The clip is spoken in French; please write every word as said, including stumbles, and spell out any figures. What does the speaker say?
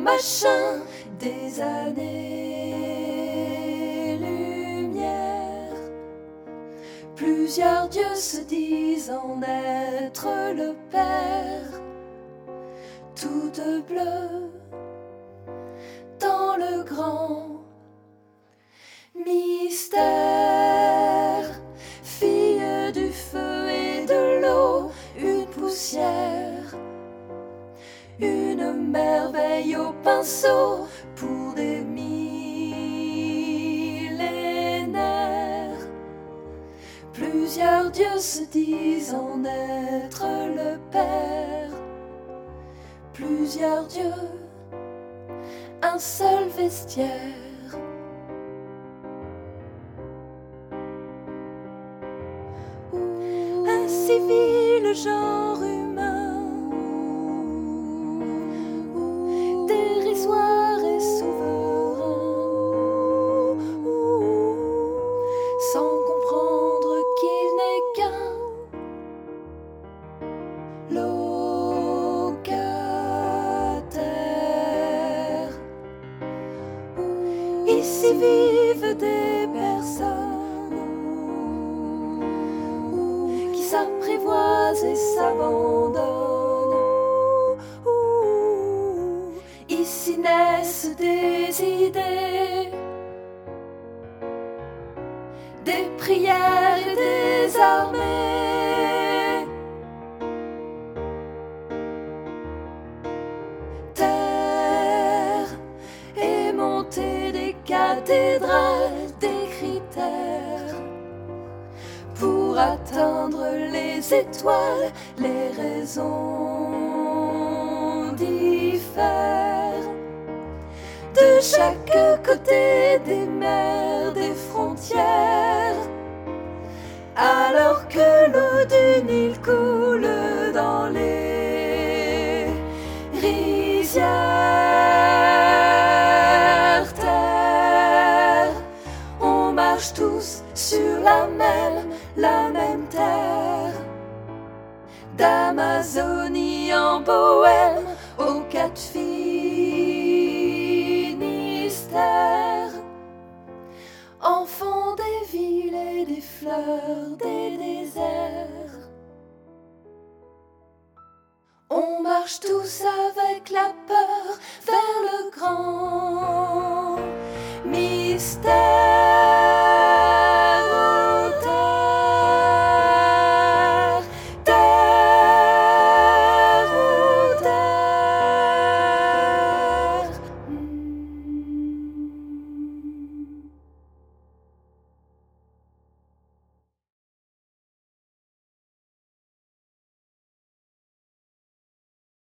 machin des années-lumière. Plusieurs dieux se disent en être le Père, tout de bleu dans le grand mystère. Fille du feu et de l'eau, une poussière, une merveille au pinceau pour des millénaires. Plusieurs dieux se disent en être le Père, plusieurs dieux, un seul vestiaire. Ainsi vit le genre humain, dérisoire et souverain, sans comprendre qu'il n'est qu'un locataire. Ici vivent des personnes qui s'apprivoisent et s'abandonnent. Ici naissent des idées, des prières et des armées. Terre et montée des cathédrales, des critères pour atteindre les étoiles. Les raisons diffèrent de chaque côté des mers, des frontières, alors que l'eau du Nil coule dans les rizières. Terre, on marche tous sur la même, la même terre, d'Amazonie en Bohème aux quatre Finistères. Enfants des villes et des fleurs, des déserts, on marche tous avec